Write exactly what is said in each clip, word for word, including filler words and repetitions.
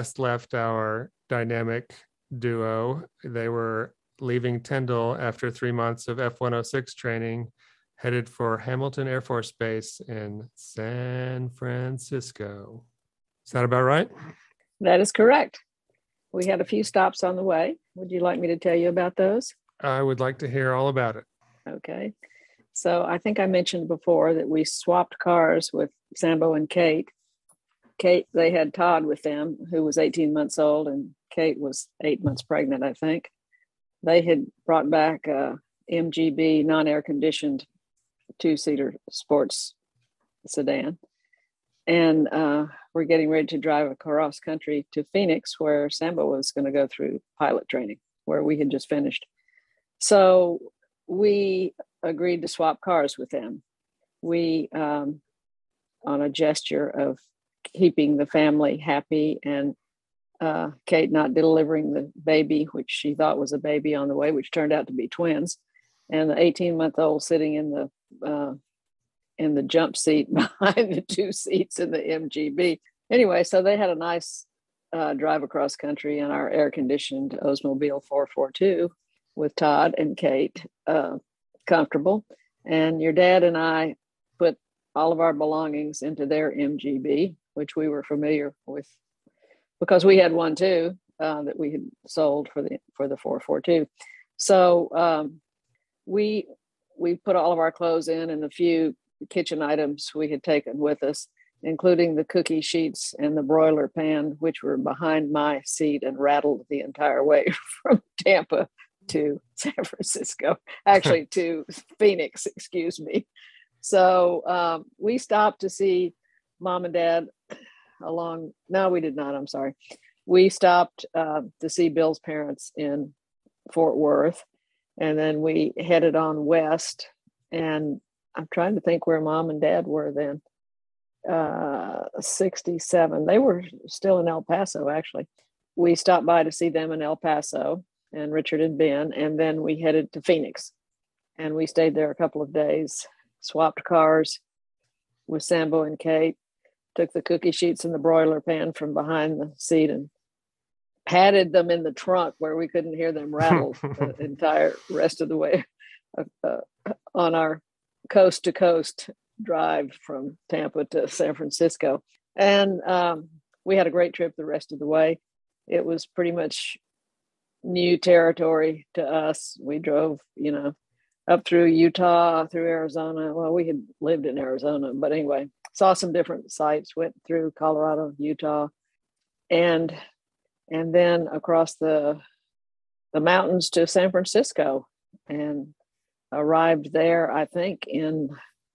last left our dynamic duo, they were leaving Tyndall after three months of F one oh six training, headed for Hamilton Air Force Base in San Francisco. Is that about right? That is correct. We had a few stops on the way. Would you like me to tell you about those? I would like to hear all about it. Okay. So I think I mentioned before that we swapped cars with Sambo and Kate. Kate, they had Todd with them, who was eighteen months old, and Kate was eight months pregnant, I think. They had brought back a M G B non-air conditioned two-seater sports sedan. And uh, we're getting ready to drive across country to Phoenix, where Sambo was going to go through pilot training, where we had just finished. So we agreed to swap cars with them. We, um, on a gesture of keeping the family happy and uh, Kate not delivering the baby, which she thought was a baby on the way, which turned out to be twins, and the eighteen-month-old sitting in the uh, in the jump seat behind the two seats in the M G B. Anyway, so they had a nice uh, drive across country in our air-conditioned Oldsmobile four forty-two with Todd and Kate, uh, comfortable. And your dad and I put all of our belongings into their M G B, which we were familiar with because we had one too uh, that we had sold for the for the four forty-two. So um, we we put all of our clothes in and the few kitchen items we had taken with us, including the cookie sheets and the broiler pan, which were behind my seat and rattled the entire way from Tampa to San Francisco, actually to Phoenix, excuse me. So um, we stopped to see mom and dad along. No, we did not. I'm sorry. We stopped uh, to see Bill's parents in Fort Worth. And then we headed on west. And I'm trying to think where mom and dad were then. Uh, sixty-seven. They were still in El Paso, actually. We stopped by to see them in El Paso and Richard and Ben. And then we headed to Phoenix. And we stayed there a couple of days, swapped cars with Sambo and Kate, took the cookie sheets and the broiler pan from behind the seat and patted them in the trunk where we couldn't hear them rattle the entire rest of the way uh, on our coast to coast drive from Tampa to San Francisco. And um, we had a great trip the rest of the way. It was pretty much new territory to us. We drove, you know, up through Utah, through Arizona. Well, we had lived in Arizona, but anyway, saw some different sites, went through Colorado, Utah, and and then across the the mountains to San Francisco, and arrived there, I think, in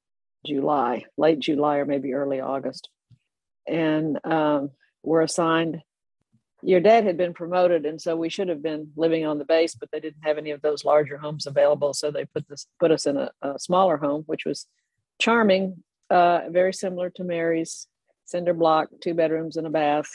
July, late July or maybe early August. And um, were assigned, your dad had been promoted, and so we should have been living on the base, but they didn't have any of those larger homes available. So they put this put us in a, a smaller home, which was charming, uh, very similar to Mary's cinder block, two bedrooms and a bath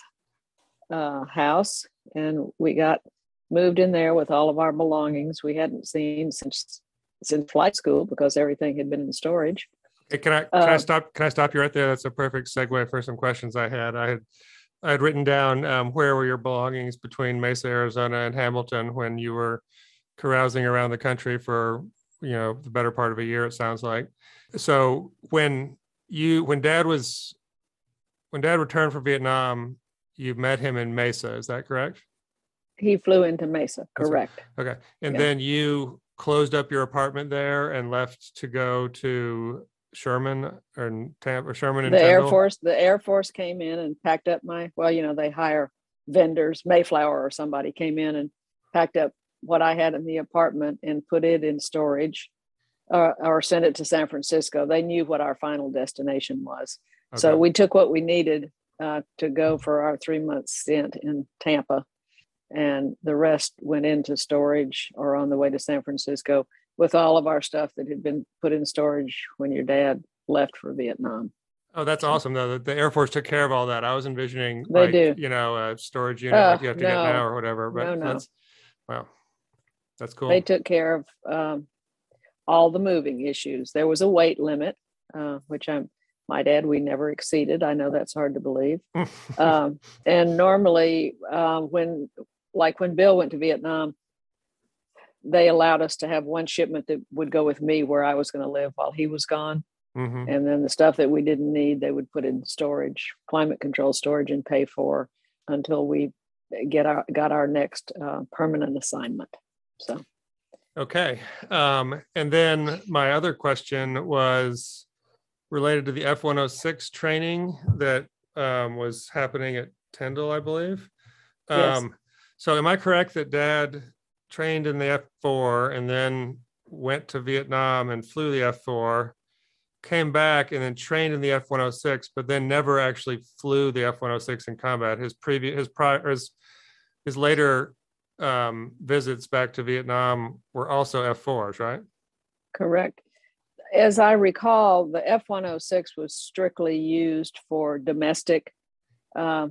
uh, house. And we got moved in there with all of our belongings we hadn't seen since since flight school because everything had been in storage. Hey, can I can uh, I stop can I stop you right there? That's a perfect segue for some questions I had. I had I had written down um, where were your belongings between Mesa, Arizona, and Hamilton when you were carousing around the country for, you know, the better part of a year, it sounds like. So when you when Dad was when Dad returned from Vietnam, you met him in Mesa. Is that correct? He flew into Mesa. Correct. Okay, and yeah. then you closed up your apartment there and left to go to Sherman or Tampa or Sherman and the Tyndall? Air Force. The Air Force came in and packed up my, well, you know, they hire vendors, Mayflower or somebody came in and packed up what I had in the apartment and put it in storage uh, or sent it to San Francisco. They knew what our final destination was. Okay. So we took what we needed uh, to go for our three month stint in Tampa. And the rest went into storage or on the way to San Francisco with all of our stuff that had been put in storage when your dad left for Vietnam. Oh, that's awesome, though. The Air Force took care of all that. I was envisioning, they like, do. you know, a storage unit uh, like you have to no, get now or whatever. But no, no. that's, wow, that's cool. They took care of um, all the moving issues. There was a weight limit, uh, which I'm, Might add, we never exceeded. I know that's hard to believe. um, and normally, uh, when like when Bill went to Vietnam, they allowed us to have one shipment that would go with me where I was going to live while he was gone. Mm-hmm. And then the stuff that we didn't need, they would put in storage, climate control storage, and pay for until we get our got our next uh, permanent assignment. So, okay. Um, and then my other question was related to the F one oh six training that um, was happening at Tyndall, I believe. Um, yes. So am I correct that Dad trained in the F four and then went to Vietnam and flew the F four, came back and then trained in the F one oh six, but then never actually flew the F one oh six in combat? His previous, his prior, his, his later um, visits back to Vietnam were also F fours, right? Correct. As I recall, the F one oh six was strictly used for domestic, uh,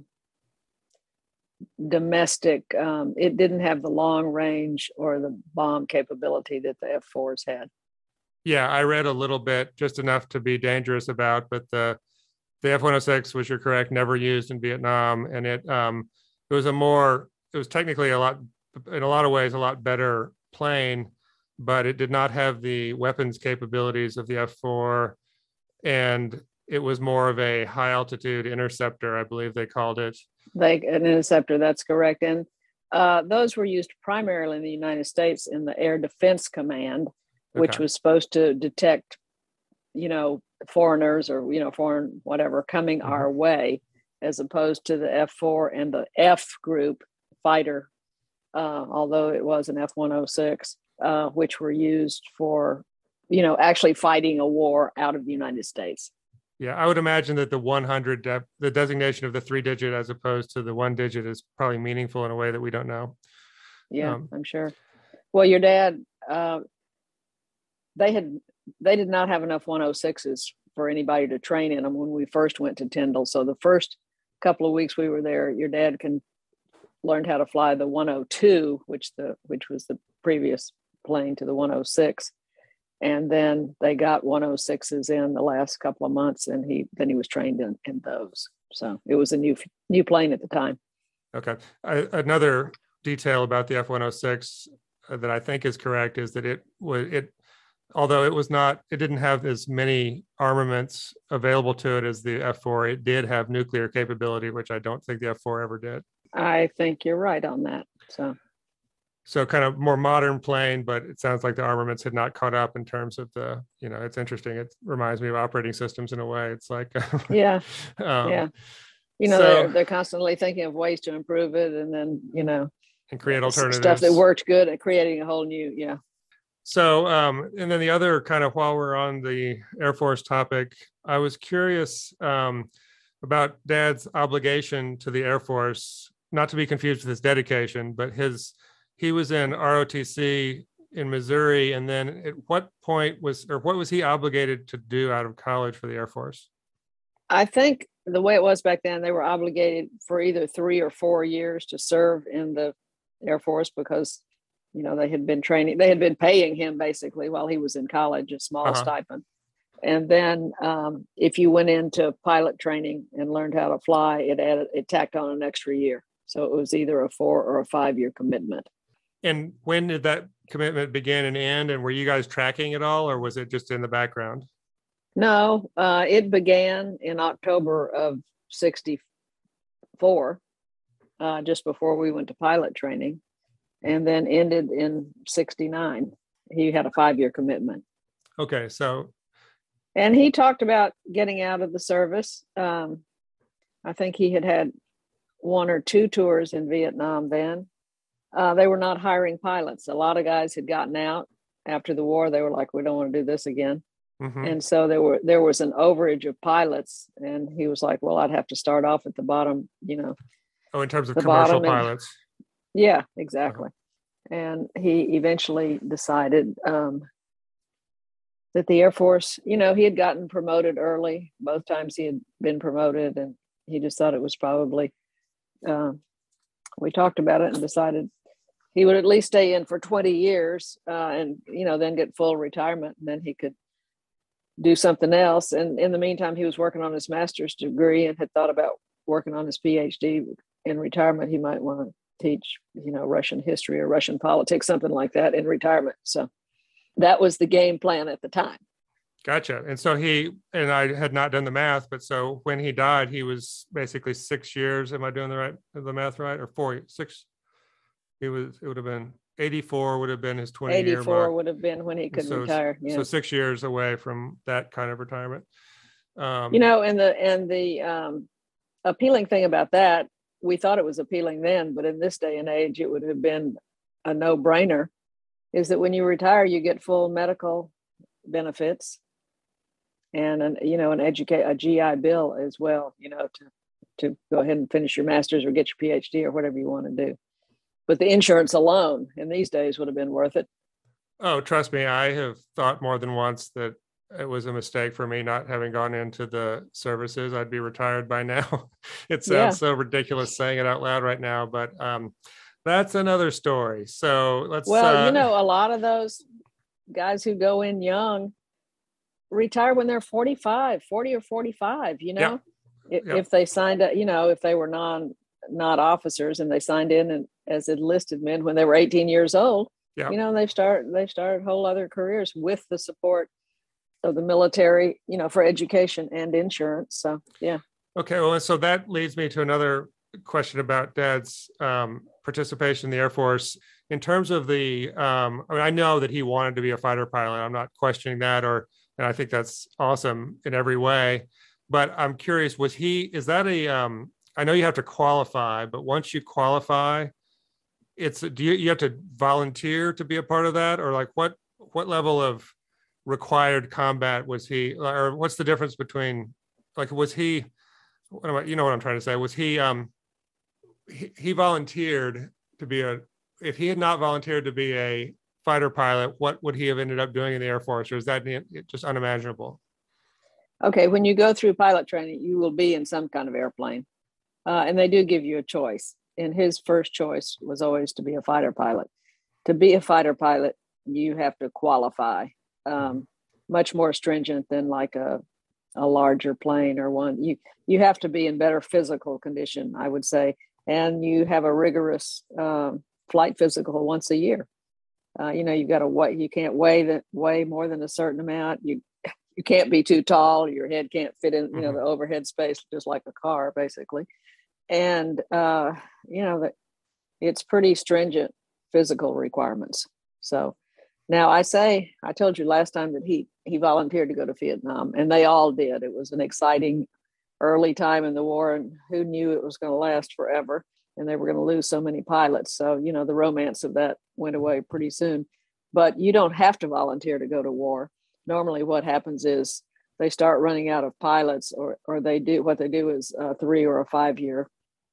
domestic. Um, it didn't have the long range or the bomb capability that the F fours had. Yeah, I read a little bit, just enough to be dangerous about, but the the F one oh six, which you're correct, never used in Vietnam, and it um, it was a more, it was technically a lot, in a lot of ways, a lot better plane, but it did not have the weapons capabilities of the F four, and it was more of a high altitude interceptor, I believe they called it. Like an interceptor, that's correct. And uh, those were used primarily in the United States in the Air Defense Command, which okay. was supposed to detect, you know, foreigners or, you know, foreign whatever coming mm-hmm. our way, as opposed to the F four and the F group fighter, uh, although it was an F one oh six. Uh, which were used for, you know, actually fighting a war out of the United States. Yeah, I would imagine that the one hundred, de- the designation of the three digit as opposed to the one digit is probably meaningful in a way that we don't know. Yeah, um, I'm sure. Well, your dad, uh, they had, they did not have enough one oh sixes for anybody to train in them when we first went to Tyndall. So the first couple of weeks we were there, your dad can learned how to fly the one oh two, which the which was the previous plane to the one oh six, and then they got one oh sixes in the last couple of months, and he then he was trained in, in those. So it was a new new plane at the time. Okay. I, another detail about the F one oh six that I think is correct is that it was it although it was not it didn't have as many armaments available to it as the F four. It did have nuclear capability, which I don't think the F four ever did. I think you're right on that. So So kind of more modern plane, but it sounds like the armaments had not caught up in terms of the, you know, it's interesting. It reminds me of operating systems in a way. It's like, yeah, um, yeah. You know, so, they're, they're constantly thinking of ways to improve it and then, you know, and create alternatives. Stuff that worked good and creating a whole new, yeah. So, um, and then the other kind of, while we're on the Air Force topic, I was curious um, about Dad's obligation to the Air Force, not to be confused with his dedication, but his, he was in R O T C in Missouri. And then at what point was, or what was he obligated to do out of college for the Air Force? I think the way it was back then, they were obligated for either three or four years to serve in the Air Force because, you know, they had been training, they had been paying him basically while he was in college, a small uh-huh. stipend. And then um, if you went into pilot training and learned how to fly, it added, it tacked on an extra year. So it was either a four or a five year commitment. And when did that commitment begin and end? And were you guys tracking it all, or was it just in the background? No, uh, it began in October of sixty-four, uh, just before we went to pilot training, and then ended in sixty-nine. He had a five-year commitment. Okay, so. And he talked about getting out of the service. Um, I think he had had one or two tours in Vietnam then. Uh, they were not hiring pilots. A lot of guys had gotten out after the war. They were like, we don't want to do this again. Mm-hmm. And so there were there was an overage of pilots, and he was like, "Well, I'd have to start off at the bottom, you know." Oh, in terms of commercial pilots. And, yeah, exactly. Uh-huh. And he eventually decided um, that the Air Force, you know, he had gotten promoted early. Both times he had been promoted, and he just thought it was probably. Uh, we talked about it and decided he would at least stay in for twenty years, uh, and you know, then get full retirement, and then he could. do something else. And in the meantime, he was working on his master's degree and had thought about working on his PhD. In retirement, he might want to teach, you know, Russian history or Russian politics, something like that in retirement. So that was the game plan at the time. Gotcha. And so he, and I had not done the math, but so when he died, he was basically six years. Am I doing the right, the math right? Or four, six? He was, it would have been eighty-four would have been his twenty year eighty-four mark. would have been when he could so, retire. Yeah. So six years away from that kind of retirement. Um, you know, and the, and the um, appealing thing about that, we thought it was appealing then, but in this day and age, it would have been a no brainer, is that when you retire, you get full medical benefits and an, you know, an educate a G I Bill as well, you know, to, to go ahead and finish your master's or get your PhD or whatever you want to do. But the insurance alone in these days would have been worth it. Oh, trust me, I have thought more than once that it was a mistake for me not having gone into the services. I'd be retired by now. It sounds yeah. so ridiculous saying it out loud right now, but um, that's another story. So let's. Well, uh, you know, a lot of those guys who go in young retire when they're forty-five, forty or forty-five, you know, yeah. If, yeah. if they signed up, you know, if they were non, not officers and they signed in and as enlisted men when they were eighteen years old, yeah. you know, they've started, they've started whole other careers with the support of the military, you know, for education and insurance. So, yeah. Okay. Well, so that leads me to another question about Dad's um, participation in the Air Force. In terms of the, um, I mean, I know that he wanted to be a fighter pilot. I'm not questioning that, or, and I think that's awesome in every way. But I'm curious, was he, is that a, um, I know you have to qualify, but once you qualify, it's, do you, you have to volunteer to be a part of that? Or like what, what level of required combat was he, or what's the difference between, like, was he, what am I, you know what I'm trying to say? Was he, um, he, he volunteered to be a, if he had not volunteered to be a fighter pilot, what would he have ended up doing in the Air Force? Or is that just unimaginable? Okay. When you go through pilot training, you will be in some kind of airplane. Uh, and they do give you a choice. And his first choice was always to be a fighter pilot. To be a fighter pilot, you have to qualify. Um, much more stringent than like a a larger plane or one. You you have to be in better physical condition, I would say, and you have a rigorous um, flight physical once a year. Uh, you know, you've got to weigh. You can't weigh that weigh more than a certain amount. You you can't be too tall. Your head can't fit in. You know, mm-hmm. the overhead space, just like a car, basically. And uh, you know that it's pretty stringent physical requirements. So. Now, I say, I told you last time that he he volunteered to go to Vietnam, and they all did. It was an exciting early time in the war, and who knew it was going to last forever, and they were going to lose so many pilots. So, you know, the romance of that went away pretty soon. But you don't have to volunteer to go to war. Normally what happens is they start running out of pilots, or or they do, what they do is a three or a five-year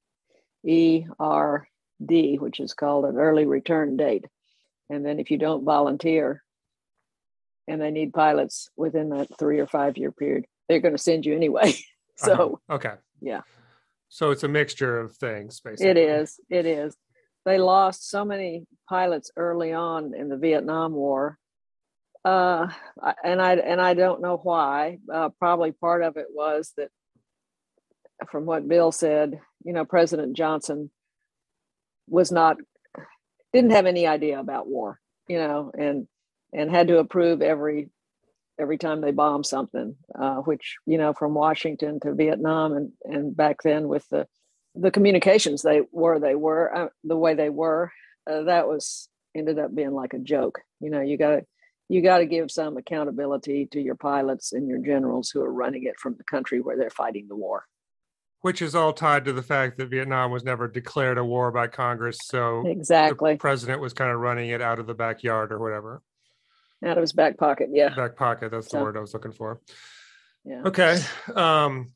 E R D, which is called an early return date. And then if you don't volunteer and they need pilots within that three or five year period, they're going to send you anyway. So, uh-huh. Okay. Yeah. So it's a mixture of things, basically. It is. It is. They lost so many pilots early on in the Vietnam War. Uh, and I, and I don't know why. Uh, probably part of it was that, from what Bill said, you know, President Johnson was not didn't have any idea about war, you know, and and had to approve every every time they bombed something, uh, which, you know, from Washington to Vietnam and and back then with the the communications they were they were uh, the way they were, uh, that was ended up being like a joke. You know, you got to you got to give some accountability to your pilots and your generals who are running it from the country where they're fighting the war. Which is all tied to the fact that Vietnam was never declared a war by Congress. So exactly, the president was kind of running it out of the backyard or whatever. Out of his back pocket, yeah. Back pocket, that's the so, word I was looking for. Yeah. Okay. Um,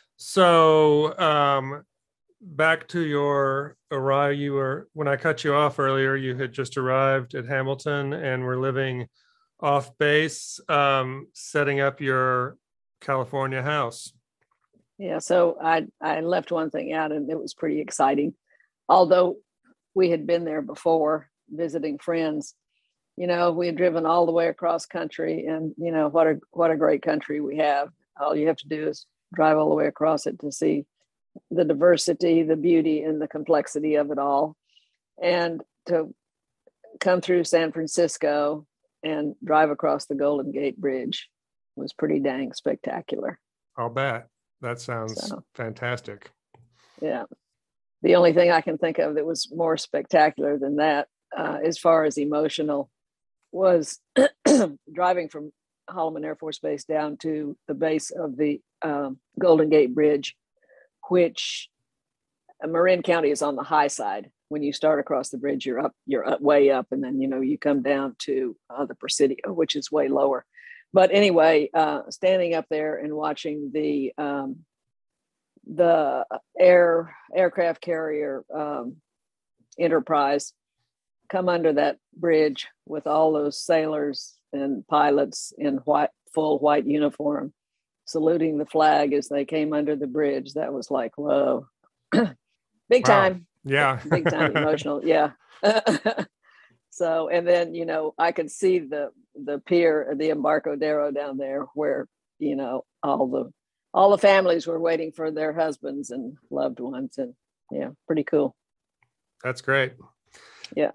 so um, back to your arrival, you were, when I cut you off earlier, you had just arrived at Hamilton and were living off base, um, setting up your California house. Yeah, so I I left one thing out, and it was pretty exciting. Although we had been there before visiting friends, you know, we had driven all the way across country, and you know what a what a great country we have. All you have to do is drive all the way across it to see the diversity, the beauty, and the complexity of it all. And to come through San Francisco and drive across the Golden Gate Bridge was pretty dang spectacular. I'll bet. That sounds So, fantastic. yeah. The only thing I can think of that was more spectacular than that, uh, as far as emotional, was driving from Holloman Air Force Base down to the base of the um, Golden Gate Bridge, which uh, Marin County is on the high side. When you start across the bridge, you're up, you're up, way up, and then you know you come down to uh, the Presidio, which is way lower. But anyway, uh, standing up there and watching the um, the air aircraft carrier um, Enterprise come under that bridge with all those sailors and pilots in white, full white uniform, saluting the flag as they came under the bridge. That was like, whoa, big time. Wow. Yeah. Big time emotional. Yeah. So, and then, you know, I could see the, the pier, the Embarcadero down there where, you know, all the, all the families were waiting for their husbands and loved ones. And yeah, pretty cool. That's great. Yeah.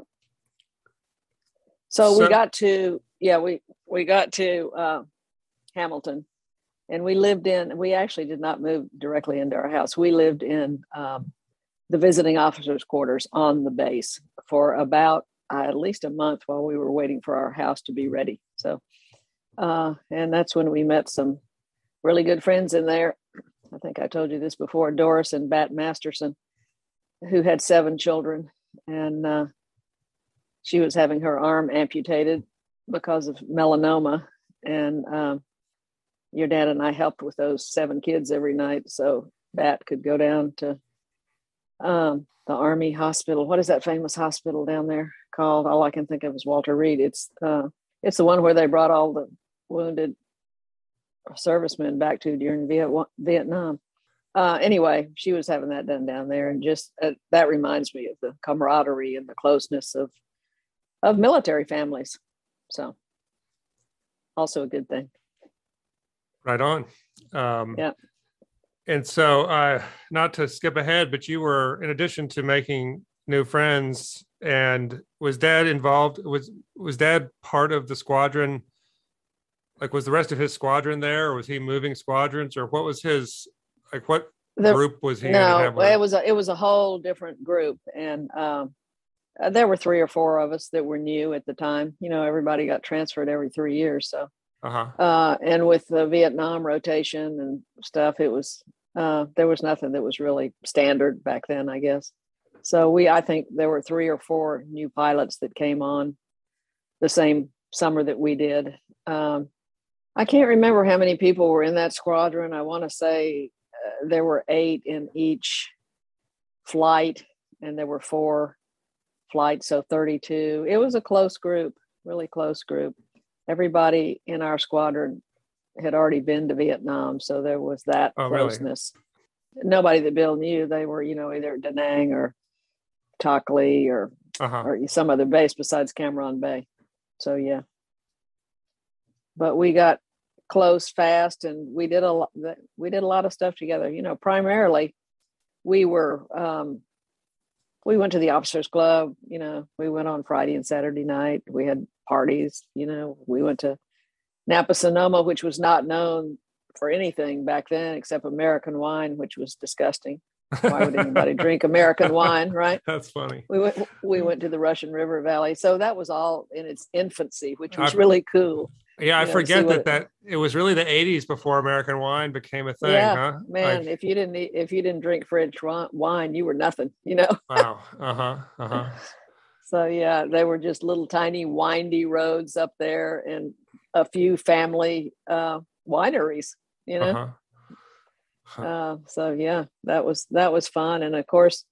So, So- we got to, yeah, we, we got to uh, Hamilton, and we lived in, we actually did not move directly into our house. We lived in um, the visiting officers' quarters on the base for about uh, at least a month while we were waiting for our house to be ready. So, uh, and that's when we met some really good friends in there. I think I told you this before, Doris and Bat Masterson, who had seven children, and uh, she was having her arm amputated because of melanoma. And um, your dad and I helped with those seven kids every night, so Bat could go down to um, the Army hospital. What is that famous hospital down there called? All I can think of is Walter Reed. It's uh, it's the one where they brought all the wounded servicemen back to during Viet- Vietnam. Uh, anyway, she was having that done down there, and just uh, that reminds me of the camaraderie and the closeness of of military families. So, also a good thing. Right on. Um, Yeah. And so, uh, not to skip ahead, but you were, in addition to making new friends, and was Dad involved? Was was Dad part of the squadron? Like, was the rest of his squadron there, or was he moving squadrons, or what was his, like, what The- group was he in? No, and have- it was a it was a whole different group, and um, uh, there were three or four of us that were new at the time. You know, everybody got transferred every three years, so. Uh-huh. Uh, and with the Vietnam rotation and stuff, it was uh, there was nothing that was really standard back then, I guess. So we, I think there were three or four new pilots that came on the same summer that we did. Um, I can't remember how many people were in that squadron. I want to say uh, there were eight in each flight, and there were four flights, so thirty-two. It was a close group, really close group. Everybody in our squadron had already been to Vietnam, so there was that Oh, really? closeness. Nobody that Bill knew. They were, you know, either Da Nang or Tak Lee or Uh-huh. or some other base besides Cam Ranh Bay. So yeah, but we got close fast, and we did a lot. We did a lot of stuff together. You know, primarily we were. Um, we went to the officers club. You know, we went on Friday and Saturday night. We had parties. You know, we went to Napa Sonoma, which was not known for anything back then except American wine, which was disgusting. Why would anybody drink American wine, right? That's funny. We went we went to the Russian River Valley. So that was all in its infancy, which was I- really cool. Yeah, I You know, forget see what that it- that it was really the eighties before American wine became a thing, Yeah, huh? Man, Like, if you didn't eat, if you didn't drink French wi- wine, you were nothing, you know. wow. Uh-huh. Uh-huh. So yeah, they were just little tiny windy roads up there, and a few family uh, wineries, you know. Uh-huh. Huh. Uh, so yeah, that was that was fun, and of course,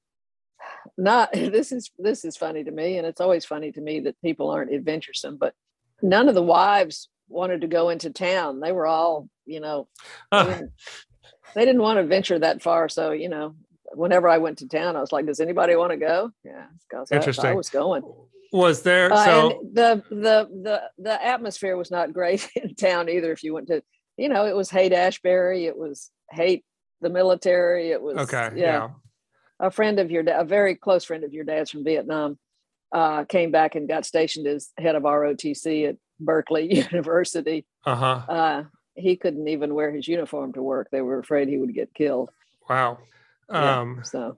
not this is this is funny to me, and it's always funny to me that people aren't adventuresome, but none of the wives wanted to go into town. They were all, you know, they Ah, didn't, they didn't want to venture that far. So you know, whenever I went to town, I was like, "Does anybody want to go?" Yeah, because I, I Interesting. was going. Was there Uh, so and the the the the atmosphere was not great in town either. If you went to, you know, it was hate Ashbury, it was hate the military, it was okay, yeah. yeah. A friend of your dad, a very close friend of your dad's from Vietnam, uh, came back and got stationed as head of R O T C at Berkeley University. Uh-huh. Uh, he couldn't even wear his uniform to work. They were afraid he would get killed. Wow. Yeah, Um so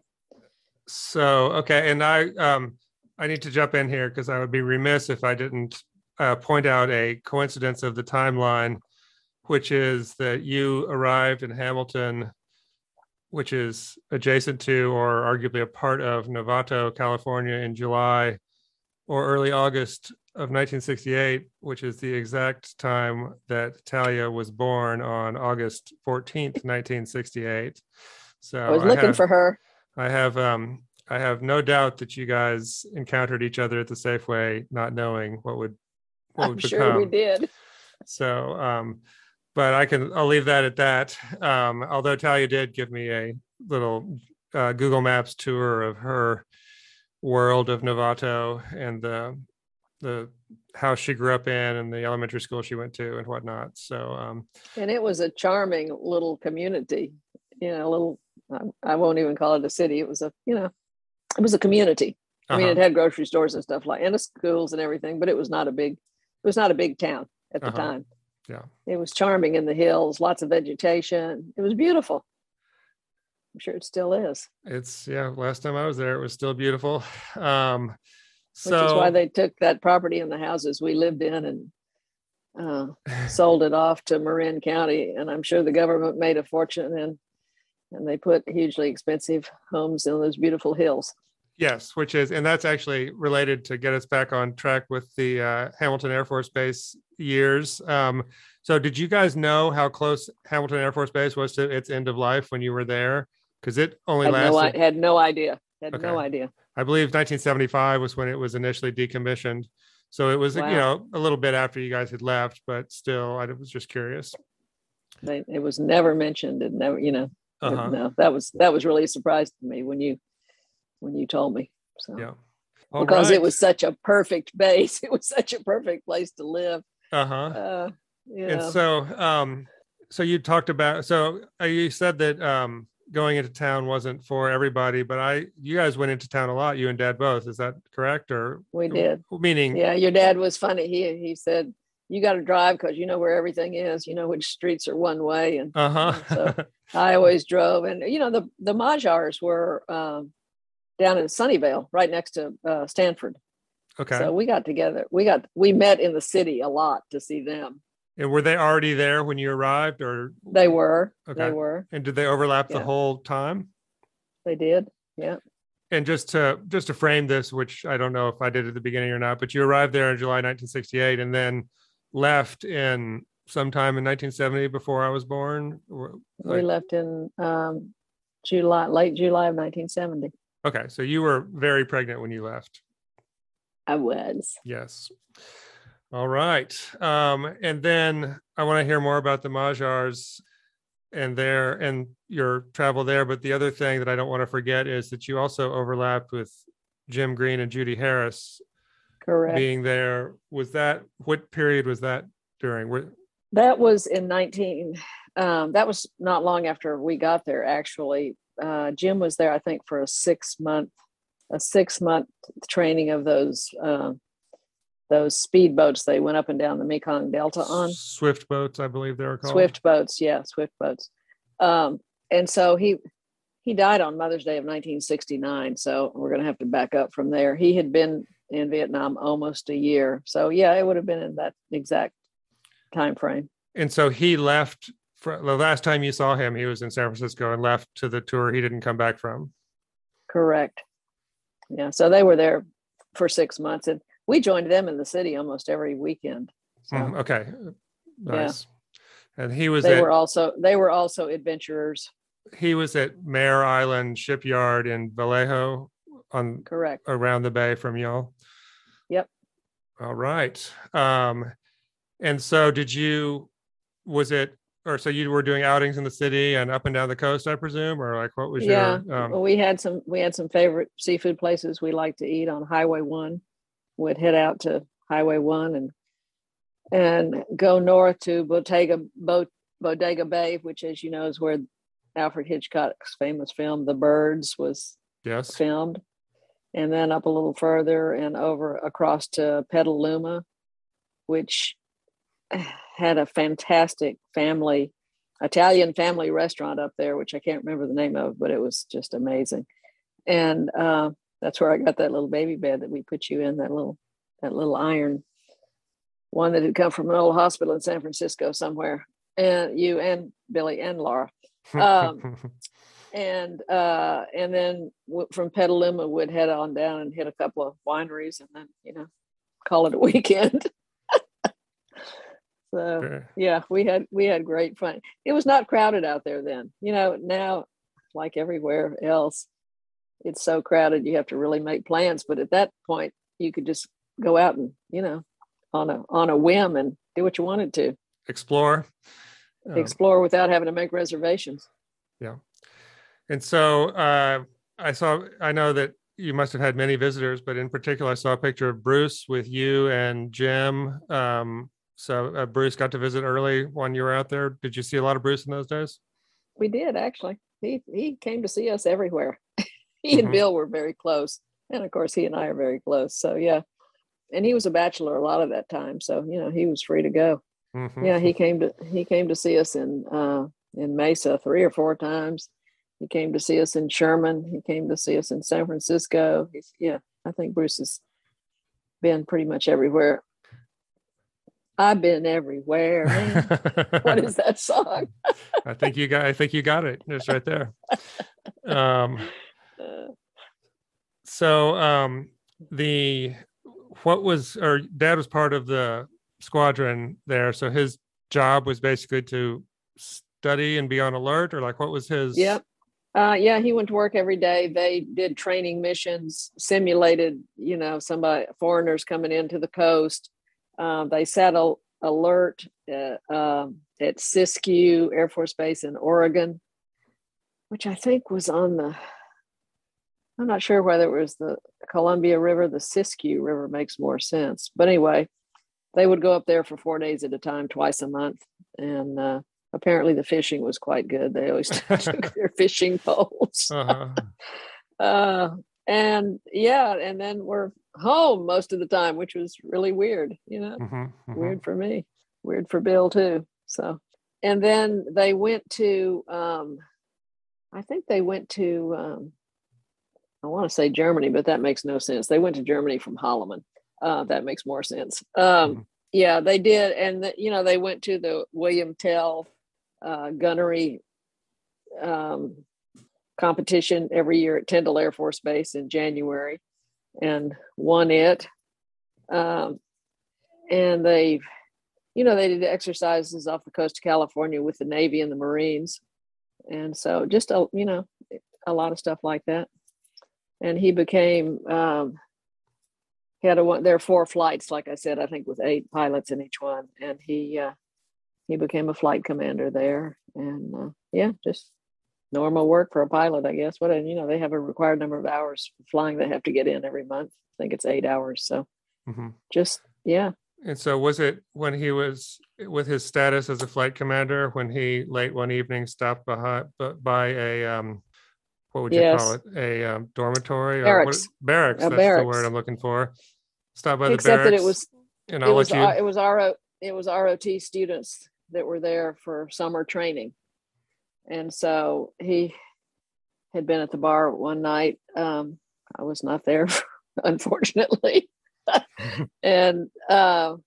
so okay, and I um I need to jump in here because I would be remiss if I didn't uh, point out a coincidence of the timeline, which is that you arrived in Hamilton, which is adjacent to or arguably a part of Novato, California, in July or early August of nineteen sixty-eight, which is the exact time that Talia was born on August fourteenth, nineteen sixty-eight. So I was looking I have, for her. I have, um, I have no doubt that you guys encountered each other at the Safeway, not knowing what would, what I'm would sure become. we did. So, um, but I can, I'll leave that at that. Um, although Talia did give me a little uh, Google Maps tour of her world of Novato and the the house she grew up in and the elementary school she went to and whatnot. So, um, And it was a charming little community, you know, a little, I, I won't even call it a city. It was a, you know, it was a community. I mean, uh-huh, it had grocery stores and stuff like, and the schools and everything, but it was not a big, it was not a big town at the uh-huh, time. yeah, It was charming in the hills, lots of vegetation. It was beautiful. I'm sure it still is. it's yeah. Last time I was there, it was still beautiful. Um, Which is why so they took that property and the houses we lived in and uh, sold it off to Marin County. And I'm sure the government made a fortune and and they put hugely expensive homes in those beautiful hills. yes, which is, and that's actually related to get us back on track with the uh, Hamilton Air Force Base years. Um, so did you guys know how close Hamilton Air Force Base was to its end of life when you were there? Because it only Had no, I lasted, had no idea. Had Okay. no idea. I believe nineteen seventy-five was when it was initially decommissioned. So it was, Wow. you know, a little bit after you guys had left, but still, I was just curious. They, it was never mentioned and never, you know, Uh-huh. no, that was that was really a surprise to me when you when you told me. So Yeah. All because right. it was such a perfect base, it was such a perfect place to live. Uh-huh. Uh, you And know, so, um, so you talked about, so uh, you said that um, going into town wasn't for everybody, but I, you guys went into town a lot, you and Dad both. Is that correct? Or we did. meaning, Yeah, your dad was funny. He he said, "You got to drive because you know where everything is. You know which streets are one way." And uh-huh. so I always drove. And you know the the Majars were um, down in Sunnyvale, right next to uh, Stanford. Okay. So we got together. We got we met in the city a lot to see them. And were they already there when you arrived, or They were. Okay. They were. And did they overlap Yeah. the whole time? They did. Yeah. And just to just to frame this, which I don't know if I did at the beginning or not, but you arrived there in July nineteen sixty-eight and then left in sometime in nineteen seventy before I was born. Or, We like- left in um, July, late July of nineteen seventy. okay, so you were very pregnant when you left. I was. Yes. All right. Um, and then I want to hear more about the Majars and their and your travel there. But the other thing that I don't want to forget is that you also overlapped with Jim Green and Judy Harris Correct. being there. Was that, what period was that during? Were, That was in nineteen. Um, that was not long after we got there. Actually, uh, Jim was there, I think, for a six month, a six month training of those uh, those speedboats they went up and down the Mekong Delta on. Swift boats, I believe they were called. Swift boats, yeah, Swift boats. Um, and so he he died on Mother's Day of nineteen sixty-nine. So we're going to have to back up from there. He had been in Vietnam almost a year. So yeah, it would have been in that exact time frame. And so he left for the last time you saw him, he was in San Francisco and left to the tour he didn't come back from. Correct. Yeah. So they were there for six months and we joined them in the city almost every weekend. So Mhm, okay. Nice. And he was they at, were also they were also adventurers. he was at Mare Island Shipyard in Vallejo on Correct. around the bay from y'all. Yep. All right. Um, and so did you, was it, or so you were doing outings in the city and up and down the coast, I presume, or like what was Yeah. your, um, Well, we had some we had some favorite seafood places we like to eat on Highway One. would head out to Highway One and and go north to Bodega Bo, Bodega Bay, which, as you know, is where Alfred Hitchcock's famous film The Birds was Yes. filmed, and then up a little further and over across to Petaluma, which had a fantastic family Italian family restaurant up there, which I can't remember the name of, but it was just amazing. And uh, that's where I got that little baby bed that we put you in, that little that little iron one that had come from an old hospital in San Francisco somewhere. And you and Billy and Laura. Um, and uh, and then w- from Petaluma would head on down and hit a couple of wineries and then, you know, call it a weekend. So yeah, we had we had great fun. It was not crowded out there then. You know, now, like everywhere else, it's so crowded you have to really make plans. But at that point, you could just go out and, you know, on a on a whim and do what you wanted to. Explore. Um, Explore without having to make reservations. Yeah. And so uh, I saw, I know that you must have had many visitors, but in particular, I saw a picture of Bruce with you and Jim. Um, so uh, Bruce got to visit early when you were out there. Did you see a lot of Bruce in those days? We did, actually. He he came to see us everywhere. He Mm-hmm. and Bill were very close. And of course, he and I are very close. So yeah. And he was a bachelor a lot of that time. So, you know, he was free to go. Mm-hmm. Yeah, he came to he came to see us in uh, in Mesa three or four times. He came to see us in Sherman. He came to see us in San Francisco. He's, yeah, I think Bruce has been pretty much everywhere. I've been everywhere, man. What is that song? I think you got. I think you got it. It's right there. Um, so um, the what was or Dad was part of the squadron there. So his job was basically to study and be on alert, or like what was his? Yep. Uh, yeah, he went to work every day. They did training missions, simulated, you know, somebody foreigners coming into the coast. Uh, they sat a, alert uh, um, at Siskiyou Air Force Base in Oregon, which I think was on the, I'm not sure whether it was the Columbia River, the Siskiyou River makes more sense. But anyway, they would go up there for four days at a time, twice a month. And uh, apparently the fishing was quite good. They always took their fishing poles. Uh-huh. uh, and yeah, and then we're home most of the time, which was really weird, you know, Mm-hmm, mm-hmm. weird for me, weird for Bill too. So, and then they went to, um, I think they went to, um, I want to say Germany, but that makes no sense. They went to Germany from Holloman. Uh, that makes more sense. Um, Mm-hmm. Yeah, they did. And, the, you know, they went to the William Tell uh, gunnery um, competition every year at Tyndall Air Force Base in January and won it. Um, and they, you know, they did exercises off the coast of California with the Navy and the Marines. And so just, a, you know, a lot of stuff like that. And he became, um, he had a one, there are four flights, like I said, I think with eight pilots in each one. And he, uh, he became a flight commander there. And uh, yeah, just normal work for a pilot, I guess. What, you know, they have a required number of hours flying they have to get in every month. I think it's eight hours. So Mm-hmm. just, yeah. And so was it when he was with his status as a flight commander, when he late one evening stopped behind, by a, um, what would you Yes. call it? A um, dormitory? Barracks. Or what, barracks. A That's barracks. the word I'm looking for. Stop by the Except barracks. that it was, and it I'll was, let you. uh, it was R O, it was R O T students that were there for summer training. And so he had been at the bar one night. Um, I was not there, unfortunately. and uh,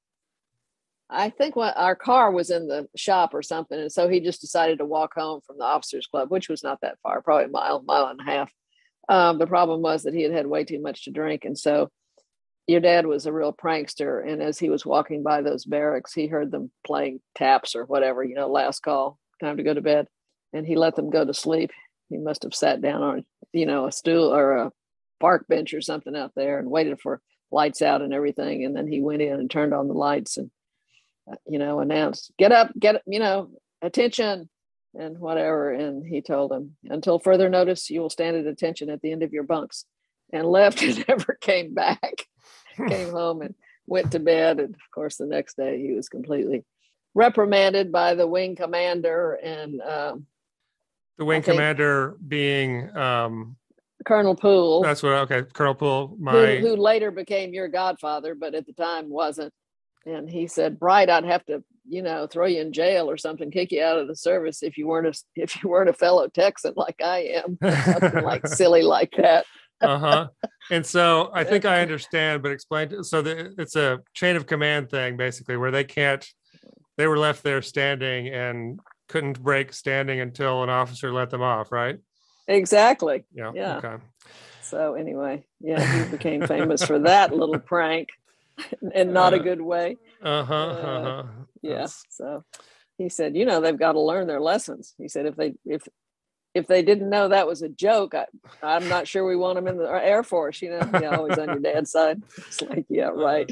I think what our car was in the shop or something. And so he just decided to walk home from the officers club, which was not that far, probably a mile, mile and a half. Um, the problem was that he had had way too much to drink. And so your dad was a real prankster. And as he was walking by those barracks, he heard them playing taps or whatever, you know, last call, time to go to bed. And he let them go to sleep. He must have sat down on, you know, a stool or a park bench or something out there and waited for lights out and everything. And then he went in and turned on the lights and, uh, you know, announced, get up, get, you know, attention and whatever. And he told them, until further notice, you will stand at attention at the end of your bunks, and left and never came back. came home and went to bed. And of course, the next day he was completely reprimanded by the wing commander and um, the wing commander being um, Colonel Poole. That's what. Okay, Colonel Poole, my who, who later became your godfather, but at the time wasn't. And he said, "Bright, I'd have to, you know, throw you in jail or something, kick you out of the service if you weren't a if you weren't a fellow Texan like I am, something like silly like that." uh huh. And so I think I understand, but explain. So the, it's a chain of command thing, basically, where they can't. They were left there standing and couldn't break standing until an officer let them off, right? Exactly. Yeah. Yeah. Okay. So anyway, yeah, he became famous for that little prank, in not a good way. Uh-huh. Uh-huh. Uh, yeah. So he said, you know, they've got to learn their lessons. He said, if they if if they didn't know that was a joke, I, I'm not sure we want them in the Air Force. You know, yeah, always on your dad's side. It's like, yeah, right.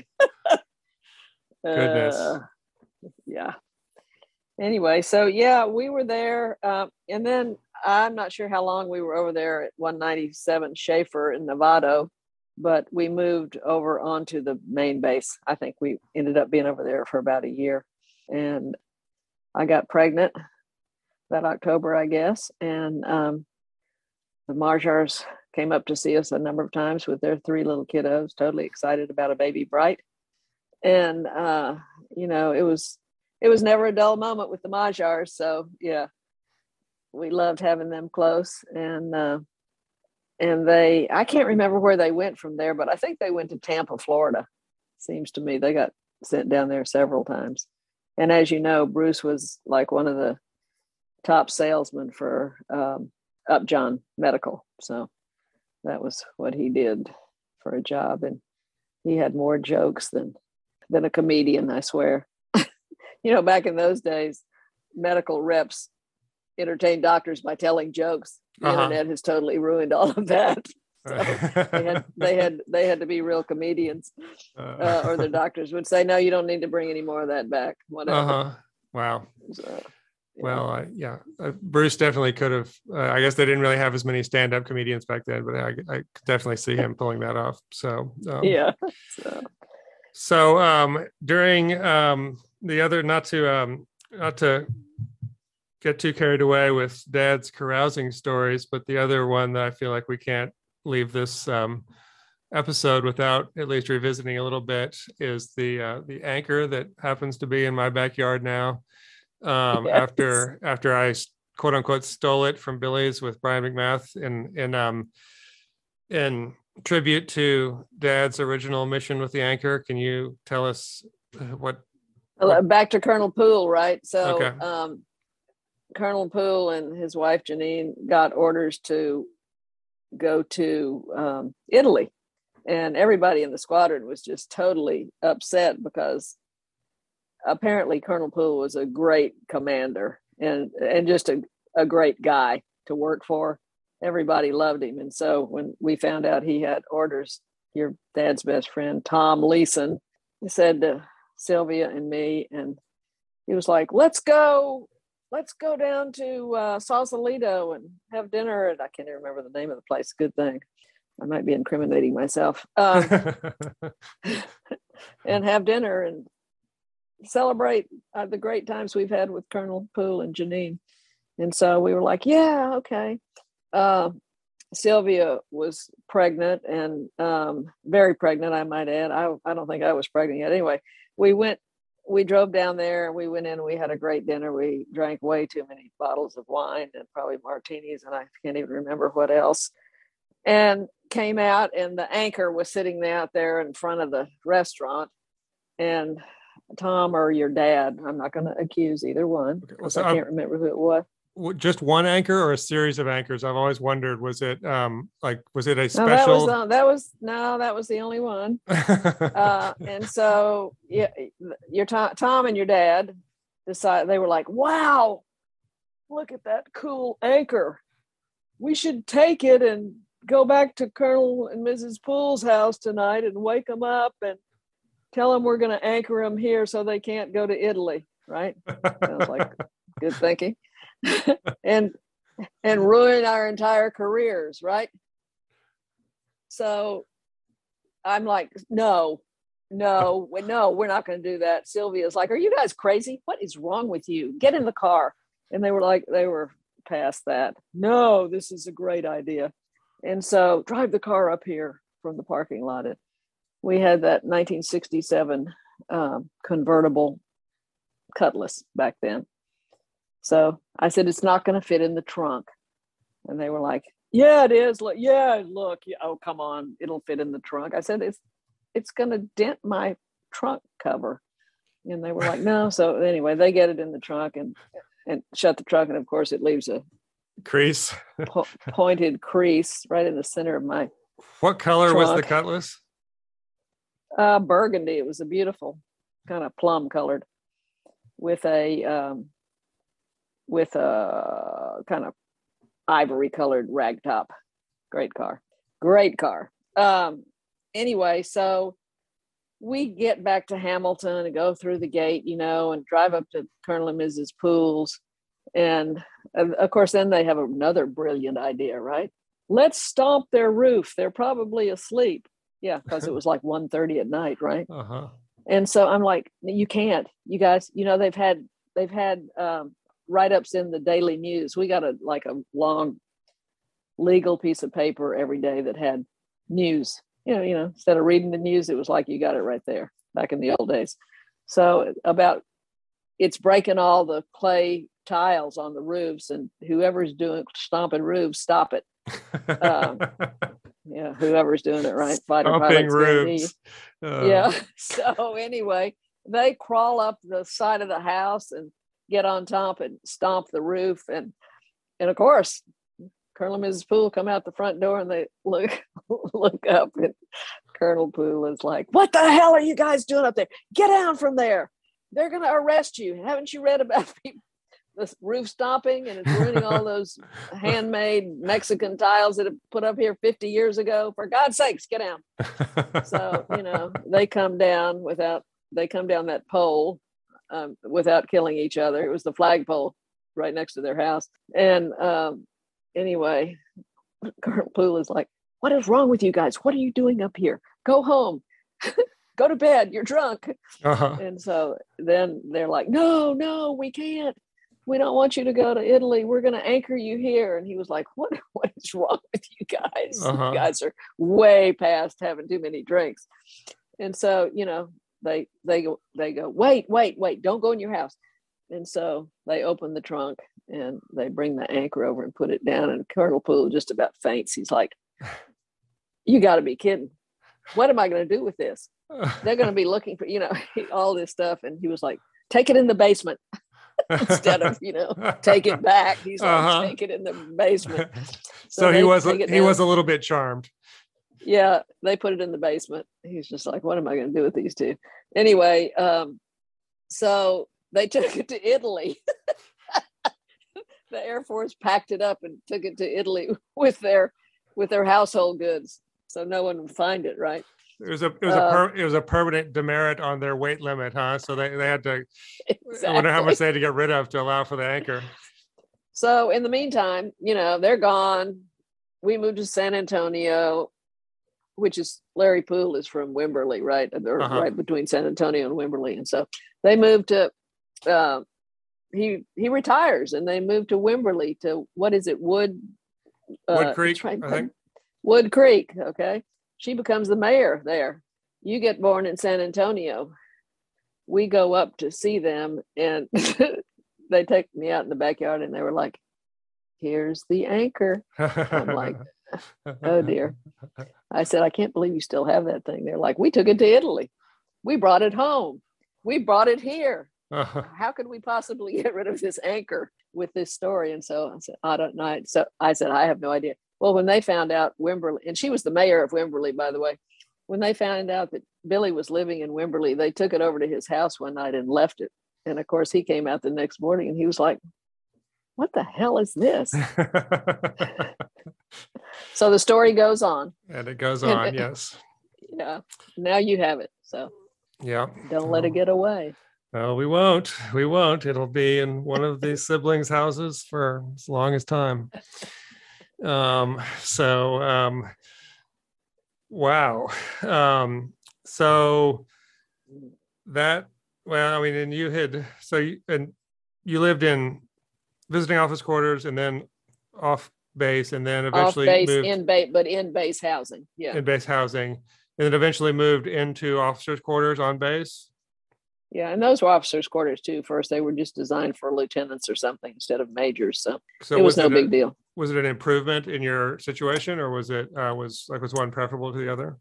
Goodness. Uh, yeah. Anyway, so yeah, we were there, uh, and then I'm not sure how long we were over there at one ninety-seven Schaefer in Novato, but we moved over onto the main base. I think we ended up being over there for about a year, and I got pregnant that October, I guess, and um, the Marjars came up to see us a number of times with their three little kiddos, totally excited about a baby Bright, and uh, you know, it was. It was never a dull moment with the Marjars. So yeah, we loved having them close. And uh, and they, I can't remember where they went from there, but I think they went to Tampa, Florida. Seems to me they got sent down there several times. And as you know, Bruce was like one of the top salesmen for um, Upjohn Medical. So that was what he did for a job. And he had more jokes than than a comedian, I swear. You know, back in those days, medical reps entertained doctors by telling jokes. The uh-huh. internet has totally ruined all of that. So they had they had they had to be real comedians, uh, or the doctors would say, "No, you don't need to bring any more of that back." Whatever. Uh-huh. Wow. So, yeah. Well, uh, yeah, uh, Bruce definitely could have. Uh, I guess they didn't really have as many stand-up comedians back then, but I, I could definitely see him pulling that off. So um, yeah. So, so um, during um, the other, not to um, not to get too carried away with Dad's carousing stories, but the other one that I feel like we can't leave this um, episode without at least revisiting a little bit is the uh, the anchor that happens to be in my backyard now. Um, yes. After after I quote unquote stole it from Billy's with Brian McMath in in um in tribute to Dad's original mission with the anchor. Can you tell us what? what... Back to Colonel Poole, right? So okay. um, Colonel Poole and his wife Janine got orders to go to um, Italy, and everybody in the squadron was just totally upset because apparently Colonel Poole was a great commander and and just a, a great guy to work for. Everybody loved him. And so when we found out he had orders, your dad's best friend, Tom Leeson, he said to Sylvia and me, and he was like, let's go, let's go down to uh, Sausalito and have dinner. And I can't even remember the name of the place. Good thing. I might be incriminating myself. Um, and have dinner and celebrate uh, the great times we've had with Colonel Poole and Janine. And so we were like, yeah, okay. Uh, Sylvia was pregnant and um, very pregnant, I might add. I, I don't think I was pregnant yet. Anyway, we went, we drove down there and we went in and we had a great dinner. We drank way too many bottles of wine and probably martinis, and I can't even remember what else. And came out, and the anchor was sitting out there in front of the restaurant. And Tom or your dad, I'm not going to accuse either one because okay. well, so I can't I'm, remember who it was. Just one anchor or a series of anchors? I've always wondered, was it um like, was it a special? No, that was, uh, that was no, that was the only one. uh, and so yeah, your Tom, Tom and your dad decided, they were like, wow, look at that cool anchor. We should take it and go back to Colonel and Missus Poole's house tonight and wake them up and tell them we're going to anchor them here so they can't go to Italy. Right? Sounds like good thinking. and and ruin our entire careers, right? So I'm like, no, no, we- no, we're not going to do that. Sylvia's like, are you guys crazy? What is wrong with you? Get in the car. And they were like, they were past that. No, this is a great idea. And so drive the car up here from the parking lot. It, we had that nineteen sixty-seven um, convertible Cutlass back then. So I said, it's not going to fit in the trunk. And they were like, yeah, it is. Look, yeah, look. Yeah, oh, come on. It'll fit in the trunk. I said, it's it's going to dent my trunk cover. And they were like, no. So anyway, they get it in the trunk and and shut the trunk. And of course, it leaves a crease, po- pointed crease right in the center of my What color trunk. was the Cutlass? Uh, burgundy. It was a beautiful kind of plum colored with a um, with a kind of ivory colored rag top. Great car. Great car. Um, anyway, so we get back to Hamilton and go through the gate, you know, and drive up to Colonel and Missus Poole's. And of course, then they have another brilliant idea, right? Let's stomp their roof. They're probably asleep. Yeah, because it was like one thirty at night, right? Uh-huh. And so I'm like, you can't. You guys, you know, they've had they've had um, write-ups in the Daily News. We got a like a long legal piece of paper every day that had news. You know, you know, instead of reading the news, it was like you got it right there back in the old days. So about it's breaking all the clay tiles on the roofs, and whoever's doing stomping roofs, stop it. Um, yeah, whoever's doing it, right? Fighter Stomping pilots roofs. Uh, yeah. So anyway, they crawl up the side of the house and get on top and stomp the roof, and and of course, Colonel and Missus Poole come out the front door and they look look up, and Colonel Poole is like, "What the hell are you guys doing up there? Get down from there! They're going to arrest you. Haven't you read about people, this roof stomping, and it's ruining all those handmade Mexican tiles that have put up here fifty years ago? For God's sakes, get down!" So you know they come down without they come down that pole um, without killing each other. It was the flagpole right next to their house, and um, anyway, Colonel Poole is like, "What is wrong with you guys? What are you doing up here? Go home." Go to bed, you're drunk. Uh-huh. And so then they're like, no, no, we can't. We don't want you to go to Italy. We're going to anchor you here. And he was like, what, what is wrong with you guys? Uh-huh. You guys are way past having too many drinks. And so, you know, they, they go, they go, wait, wait, wait, don't go in your house. And so they open the trunk and they bring the anchor over and put it down. And Colonel Poole just about faints. He's like, you got to be kidding. What am I going to do with this? They're going to be looking for, you know, all this stuff. And he was like, take it in the basement instead of, you know, take it back. He's like, uh-huh. take it in the basement. So, so he was, he down. was a little bit charmed. Yeah. They put it in the basement. He's just like, what am I going to do with these two? Anyway. Um, so they took it to Italy. The Air Force packed it up and took it to Italy with their, with their household goods. So no one would find it, right? It was a it was uh, a per, it was a permanent demerit on their weight limit, huh? So they, they had to. Exactly. I wonder how much they had to get rid of to allow for the anchor. So in the meantime, you know, they're gone. We moved to San Antonio, which is Larry Poole is from Wimberley, right? They're uh-huh. right between San Antonio and Wimberley, and so they moved to. Uh, he he retires, and they moved to Wimberley to what is it? Wood. Uh, Wood Creek, I think. Wood Creek, okay. She becomes the mayor there. You get born in San Antonio. We go up to see them, and they take me out in the backyard, and they were like, here's the anchor. I'm like, oh dear. I said, I can't believe you still have that thing. They're like, we took it to Italy. We brought it home. We brought it here. Uh-huh. How could we possibly get rid of this anchor with this story? And so I said, I don't know. So I said, I have no idea. Well, when they found out Wimberley, and she was the mayor of Wimberley, by the way, when they found out that Billy was living in Wimberley, they took it over to his house one night and left it. And of course, he came out the next morning and he was like, what the hell is this? So the story goes on. And it goes on, and, yes. Yeah. Now you have it. So yeah, don't let it get away. No, we won't. We won't. It'll be in one of these siblings' houses for as long as time. Um, so, um, wow. Um, so that, well, I mean, and you had, so you, and you lived in visiting office quarters and then off base and then Off eventually base, moved in base, but in base housing. Yeah. in base housing and then eventually moved into officers quarters on base. Yeah. And those were officers' quarters too. First, they were just designed for lieutenants or something instead of majors. So, So it was, was no it big a, deal. was it an improvement in your situation or was it, uh, was like, was one preferable to the other?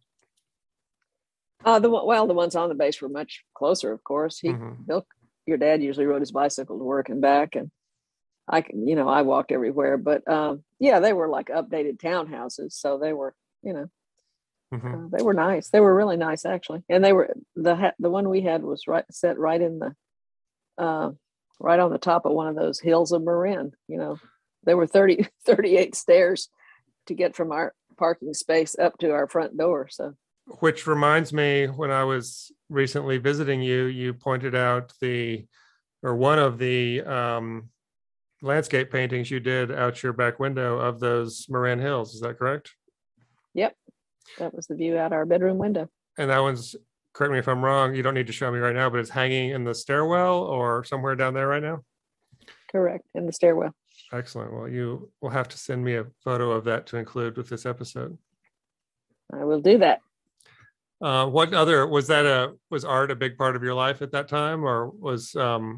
Uh, the well, the ones on the base were much closer, of course. He Mhm. Bill, your dad usually rode his bicycle to work and back, and I can, you know, I walked everywhere. But um, yeah, they were like updated townhouses, so they were, you know, Mhm. uh, they were nice. They were really nice actually, and they were the ha- the one we had was right set right in the, uh, right on the top of one of those hills of Marin. You know, there were thirty, thirty-eight stairs to get from our parking space up to our front door. So. Which reminds me, when I was recently visiting you, you pointed out the, or one of the um, landscape paintings you did out your back window of those Moran Hills. Is that correct? Yep, that was the view out our bedroom window. And that one's, correct me if I'm wrong, you don't need to show me right now, but it's hanging in the stairwell or somewhere down there right now? Correct, in the stairwell. Excellent. Well, you will have to send me a photo of that to include with this episode. I will do that. Uh, what other, was that a, was art a big part of your life at that time or was, um,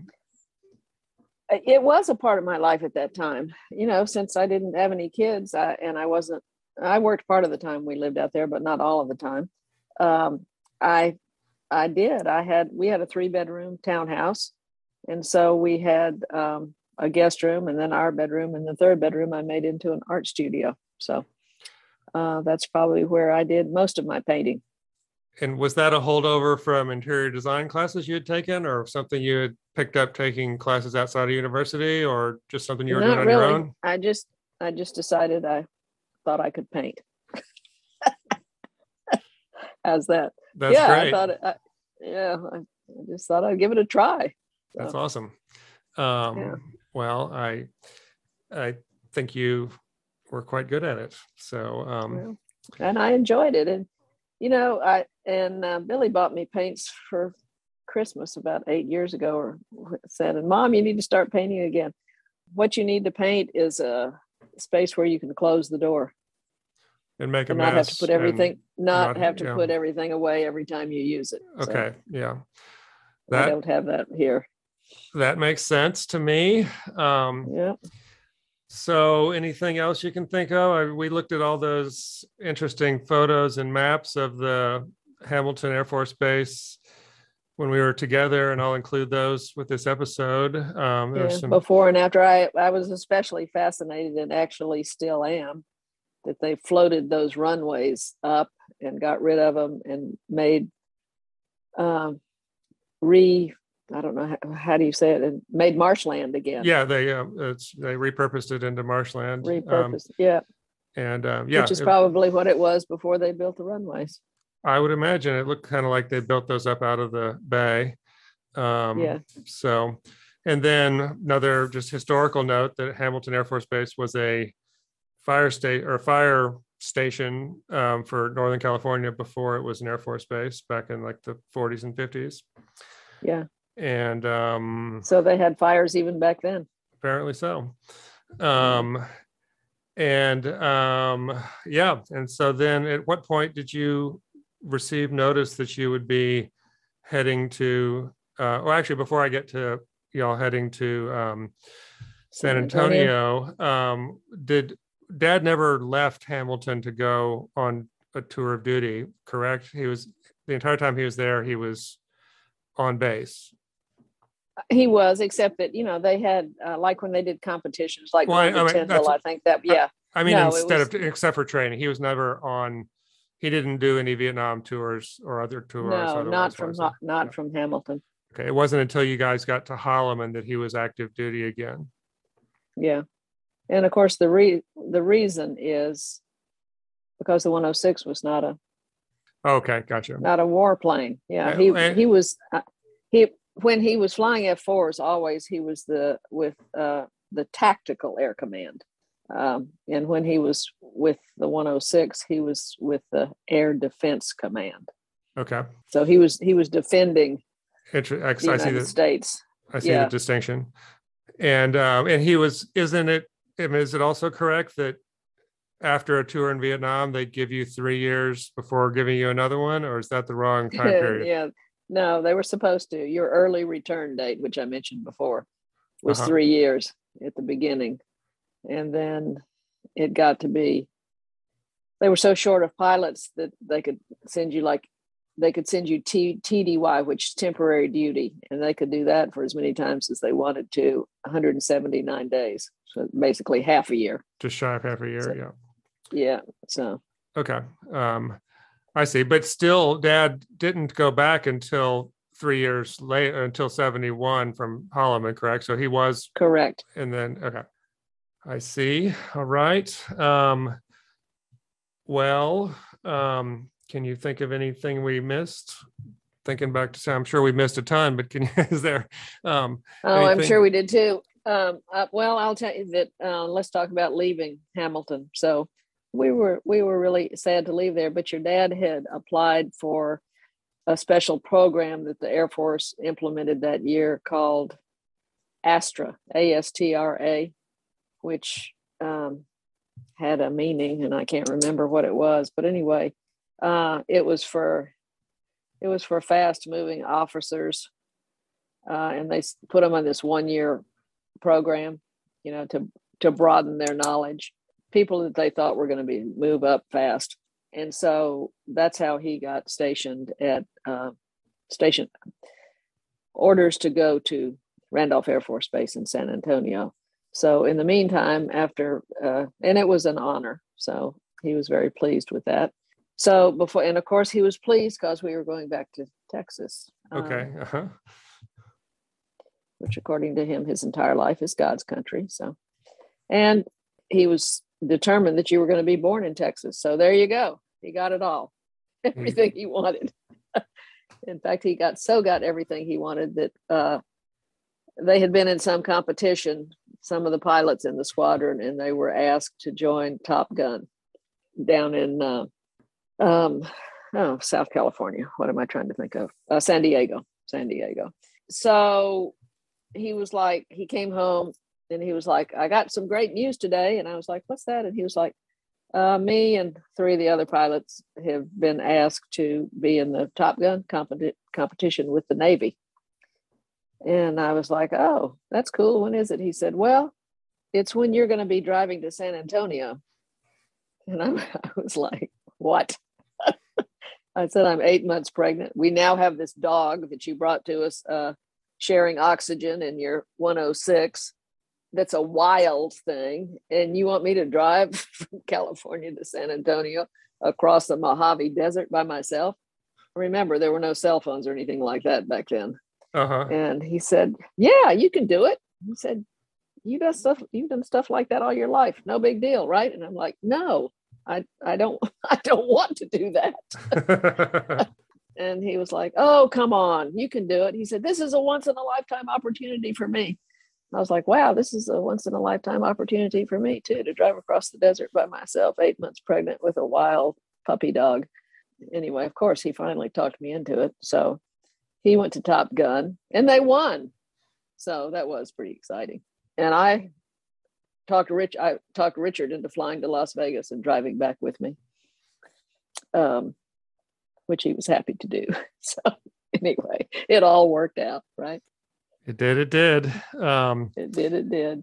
It was a part of my life at that time, you know, since I didn't have any kids I, and I wasn't, I worked part of the time we lived out there, but not all of the time. Um, I, I did, I had, we had a three bedroom townhouse. And so we had um, a guest room and then our bedroom, and the third bedroom I made into an art studio. So uh, that's probably where I did most of my painting. and was that a holdover from interior design classes you had taken or something you had picked up taking classes outside of university or just something you were doing Not on really. your own? I just, I just decided I thought I could paint. How's that? That's yeah, great. I thought, I, yeah, I, I just thought I'd give it a try. So, That's awesome. Um, yeah. Well, I, I think you were quite good at it. So, um, Well, and I enjoyed it. And, you know, I, and uh, Billy bought me paints for Christmas about eight years ago, or said, and Mom, you need to start painting again. What you need to paint is a space where you can close the door and make a and not have to mess put everything, not, not- have to yeah. put everything away every time you use it. So okay. Yeah. I That, don't have that here. that makes sense to me. Um, Yeah. So anything else you can think of? I, we looked at all those interesting photos and maps of the Hamilton Air Force Base when we were together, and I'll include those with this episode. Um, Yeah. there's some, Before and after, I, I was especially fascinated, and actually still am, that they floated those runways up and got rid of them and made um, re, I don't know, how, how do you say it, and made marshland again. yeah, they uh, it's they repurposed it into marshland. Um, Repurposed. Yeah. and um, yeah, Which is it- probably what it was before they built the runways. I would imagine it looked kind of like they built those up out of the bay. Um, Yeah. So, and then another just historical note that Hamilton Air Force Base was a fire state or fire station um, for Northern California before it was an Air Force base back in like the forties and fifties. Yeah. And um, So they had fires even back then. apparently so. Um, and um, yeah, and so then at what point did you receive notice that you would be heading to, uh, well, actually, before I get to y'all heading to um, San San Antonio. Antonio, um, did Dad never left Hamilton to go on a tour of duty, correct? He was, the entire time he was there, he was on base. He was, except that, you know, they had, uh, like when they did competitions, like Well, I- going to I mean, Tyndall, that's- I think that, yeah. I mean, No, it instead was- of, except for training, he was never on, he didn't do any Vietnam tours or other tours. No, otherwise, not from, was it? Ha- not Yeah. from Hamilton. Okay, it wasn't until you guys got to Holloman that he was active duty again. Yeah. And of course, the re, the reason is because the one oh six was not a, Okay, gotcha. not a warplane. Yeah. Uh, He, and- he was, uh, he, when he was flying F fours, always he was the, with uh, the tactical air command. Um, and when he was with the one oh six, he was with the air defense command. Okay. So he was he was defending Inter- I the see United the States. I see Yeah. the distinction. And um, and he was, isn't it, I mean, is it also correct that after a tour in Vietnam, they give you three years before giving you another one, or is that the wrong time period? Yeah. No, they were supposed to. Your early return date, which I mentioned before, was Uh-huh. three years at the beginning. And then it got to be, they were so short of pilots that they could send you like, they could send you T, TDY, which is temporary duty. And they could do that for as many times as they wanted to, one hundred seventy-nine days. So basically half a year. Just shy of half a year. So, yeah. Yeah. So. Okay. Um, I see. But still, Dad didn't go back until three years later, until seventy-one from Holloman, correct? So he was. Correct. And then, okay. I see. All right. Um, well, um, can you think of anything we missed? Thinking back to, I'm sure we missed a ton, but can you, is there? Um, oh, I'm anything? sure we did too. Um, uh, well, I'll tell you that. Uh, let's talk about leaving Hamilton. So we were we were really sad to leave there, but your dad had applied for a special program that the Air Force implemented that year called ASTRA, A S T R A, which um, had a meaning, and I can't remember what it was. But anyway, uh, it was for it was for fast moving officers, uh, and they put them on this one year program, you know, to to broaden their knowledge. People that they thought were going to be move up fast, and so that's how he got stationed at uh, station orders to go to Randolph Air Force Base in San Antonio. So in the meantime, after, uh, and it was an honor. So he was very pleased with that. So before, and of course he was pleased because we were going back to Texas. Okay. Um, Uh-huh. which according to him, his entire life is God's country. So, and he was determined that you were going to be born in Texas. So there you go. He got it all, everything he wanted. In fact, he got so got everything he wanted that uh, they had been in some competition, some of the pilots in the squadron, and they were asked to join Top Gun down in uh, um, oh, South California. What am I trying to think of? Uh, San Diego, San Diego. So he was like, he came home and he was like, I got some great news today. And I was like, what's that? And he was like, uh, me and three of the other pilots have been asked to be in the Top Gun competi- competition with the Navy. And I was like, oh, that's cool. When is it? He said, well, it's when you're going to be driving to San Antonio. And I, I was like, what? I said, I'm eight months pregnant. We now have this dog that you brought to us, uh, sharing oxygen in your one oh six. That's a wild thing. And you want me to drive from California to San Antonio across the Mojave Desert by myself? Remember, there were no cell phones or anything like that back then. Uh-huh. And he said, yeah, you can do it. He said, you got stuff, you've done stuff like that all your life. No big deal, right? And I'm like, no, I, I don't, I don't want to do that. And he was like, oh, come on, you can do it. He said, this is a once in a lifetime opportunity for me. I was like, wow, this is a once in a lifetime opportunity for me too, to drive across the desert by myself, eight months pregnant with a wild puppy dog. Anyway, of course, he finally talked me into it. So he went to Top Gun and they won. So that was pretty exciting. And I talked to Rich, I talked Richard into flying to Las Vegas and driving back with me, um, which he was happy to do. So anyway, it all worked out, right? It did. It did. Um, it did. It did.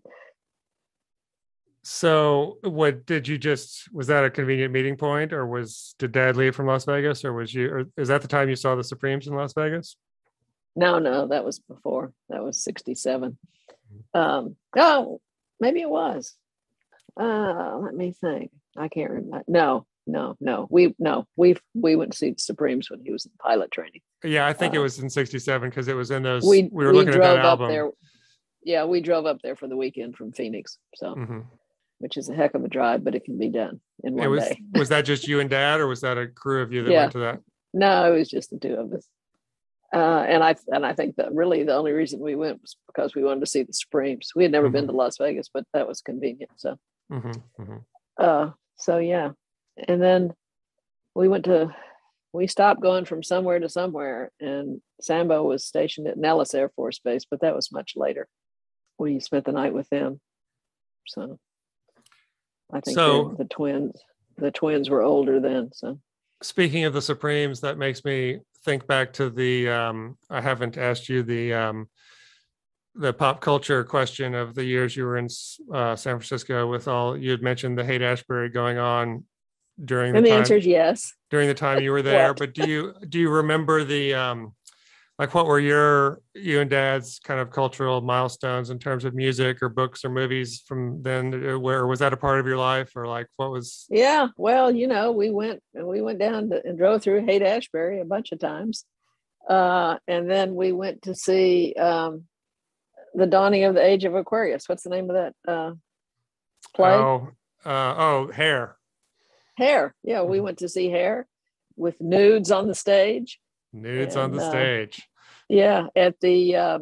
So what did you just, was that a convenient meeting point, or was, did Dad leave from Las Vegas, or was you, or is that the time you saw the Supremes in Las Vegas? No, no, that was before. That was sixty-seven. Um, oh, maybe it was. Uh, let me think. I can't remember. No, no, no. We, no, we, we went to see the Supremes when he was in pilot training. Yeah, I think uh, it was in sixty-seven because it was in those, we, we were we looking at drove that up album. there. Yeah, we drove up there for the weekend from Phoenix. So, mm-hmm. Which is a heck of a drive, but it can be done in one it was, day. Was that just you and Dad, or was that a crew of you that yeah. went to that? No, it was just the two of us. Uh, and I and I think that really the only reason we went was because we wanted to see the Supremes. We had never mm-hmm. been to Las Vegas, but that was convenient. So, mm-hmm. Mm-hmm. Uh, so yeah, and then we went to we stopped going from somewhere to somewhere, and Sambo was stationed at Nellis Air Force Base, but that was much later. We spent the night with them. So I think So the twins, the twins were older then. So speaking of the Supremes, that makes me think back to the, um, I haven't asked you the, um, the pop culture question of the years you were in uh, San Francisco with all, you had mentioned the Haight-Ashbury going on during the and the time, answer is yes. during the time you were there. What? But do you, do you remember the, um, like what were your, you and Dad's kind of cultural milestones in terms of music or books or movies from then? Where was that a part of your life, or like what was? Yeah, well, you know, we went and we went down to, and drove through Haight-Ashbury a bunch of times. Uh, and then we went to see um, the Dawning of the Age of Aquarius. What's the name of that uh, play? Oh, uh, oh, Hair. Hair. Yeah, we went to see Hair with nudes on the stage. Nudes and, on the uh, stage. Yeah, at the uh,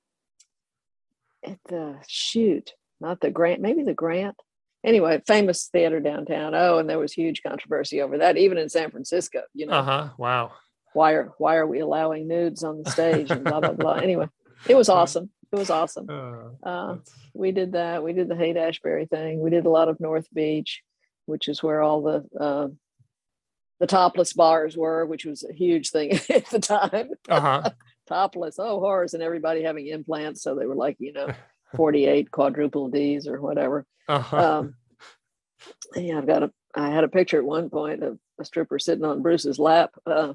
at the shoot, not the Grant, maybe the Grant. Anyway, famous theater downtown. Oh, and there was huge controversy over that, even in San Francisco. You know, Uh huh. Wow. why are why are we allowing nudes on the stage and blah blah blah. Anyway, it was awesome. It was awesome. Uh, Uh, we did that. We did the Haight-Ashbury thing. We did a lot of North Beach, which is where all the uh, the topless bars were, which was a huge thing at the time. uh huh. Topless, oh horrors, and everybody having implants, so they were like, you know, forty-eight quadruple D's or whatever. Uh-huh. Um, yeah, I've got a. I had a picture at one point of a stripper sitting on Bruce's lap. Uh,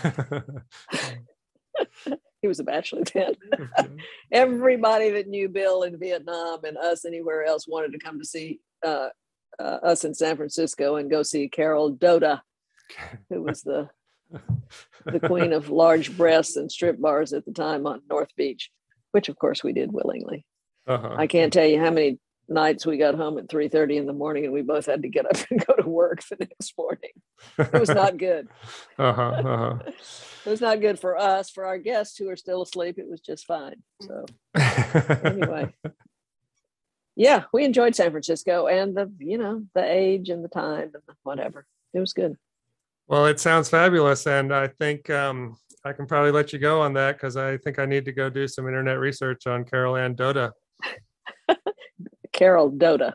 he was a bachelor then. Everybody that knew Bill in Vietnam and us anywhere else wanted to come to see uh, uh, us in San Francisco and go see Carol Doda, who was the the queen of large breasts and strip bars at the time on North Beach, which of course we did willingly. Uh-huh. I can't tell you how many nights we got home at three thirty in the morning and we both had to get up and go to work the next morning. It was not good. Uh-huh. Uh-huh. It was not good for us. For our guests who are still asleep, it was just fine. So anyway, yeah, we enjoyed San Francisco and the, you know, the age and the time and the whatever. It was good. Well, it sounds fabulous. And I think um, I can probably let you go on that because I think I need to go do some internet research on Carol Ann Doda. Carol Doda.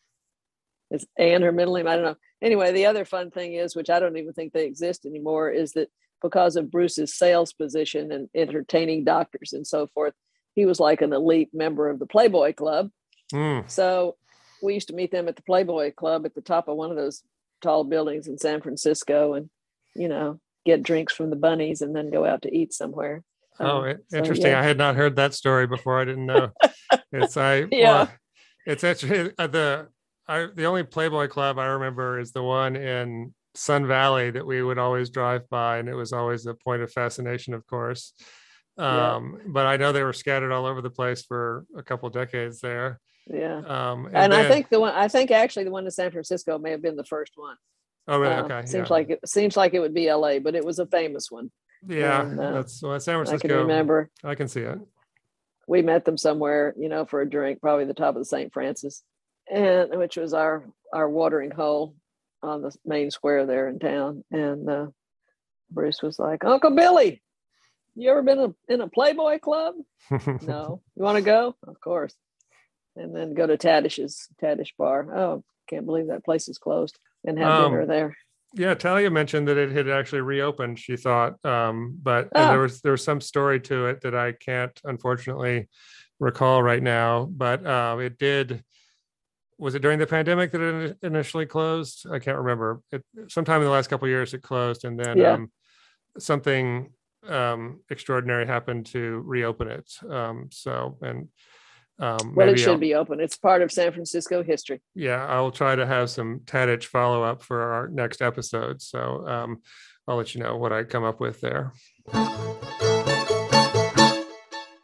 Is Ann her middle name? I don't know. Anyway, the other fun thing is, which I don't even think they exist anymore, is that because of Bruce's sales position and entertaining doctors and so forth, he was like an elite member of the Playboy Club. Mm. So we used to meet them at the Playboy Club at the top of one of those tall buildings in San Francisco and, you know, get drinks from the bunnies and then go out to eat somewhere. Oh, um, interesting. So, yeah. I had not heard that story before. I didn't know. It's I Yeah. Well, it's actually uh, the I the only Playboy Club I remember is the one in Sun Valley that we would always drive by, and it was always a point of fascination, of course. Um, yeah. But I know they were scattered all over the place for a couple of decades there. Yeah. Um, and and then, I think the one I think actually the one in San Francisco may have been the first one. Oh, really? Uh, Okay. Seems yeah. like it seems like it would be L A, but it was a famous one. Yeah, and, uh, that's well, San Francisco. I can remember. I can see it. We met them somewhere, you know, for a drink, probably the top of the Saint Francis, and which was our our watering hole on the main square there in town. And uh, Bruce was like, "Uncle Billy, you ever been a, in a Playboy Club?" No. You want to go? Of course. And then go to Taddish's Taddish Bar. Oh, can't believe that place is closed. And have Um, dinner there. Yeah, Talia mentioned that it had actually reopened, she thought, um, but Oh. and there was there was some story to it that I can't unfortunately recall right now. But uh, it did. Was it during the pandemic that it initially closed? I can't remember. It, sometime in the last couple of years, it closed, and then Yeah. um, something um, extraordinary happened to reopen it. Um, so and. Um, Well, it maybe should I'll- be open. It's part of San Francisco history. yeah, I'll try to have some Tadich follow up for our next episode. So um, I'll let you know what I come up with there.